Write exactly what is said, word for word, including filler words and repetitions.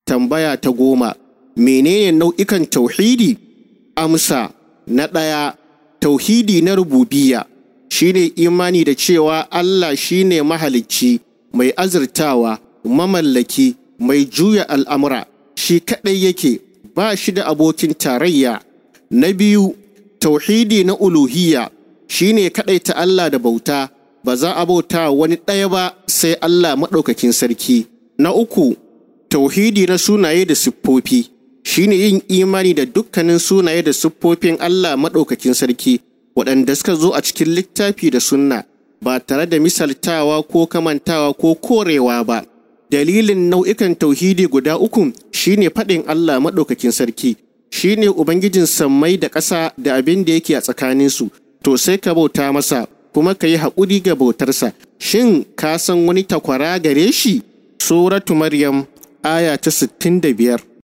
Tambaya ta goma, menene nau'ikan tauhidi? Amsa, na ɗaya, tauhidi na rububiyya shine imani da cewa Allah shine mahalicci, mai azurtawa, mamallaki, mai juya al'amura, shi kaɗai yake, ba shi da abokin tarayya. Na biyu, tauhidi na uluhiyya shine kaɗaita Allah da bauta, ba za a bauta wani ɗaya ba sai Allah maɗaukakin sarki. Na uku, tauhidi na sunaye da siffofi shine yin imani da dukkanin sunaye da siffofin Allah maɗaukakin sarki waɗanda suka zo a cikin littafi da sunna, ba tare da misaltawa ko kamantawa ko korewa ba. Dalilin nau'ikan tauhidi guda uku shine faɗin Allah maɗaukakin sarki, shine Ubangijin sammai da ƙasa da abin da yake a tsakaninsu, to sai ka bauta masa kuma ka yi haƙuri ga bautarsa. Shin ka san wani takwara gare shi? Suratu Maryam aya ta sittin da biyar.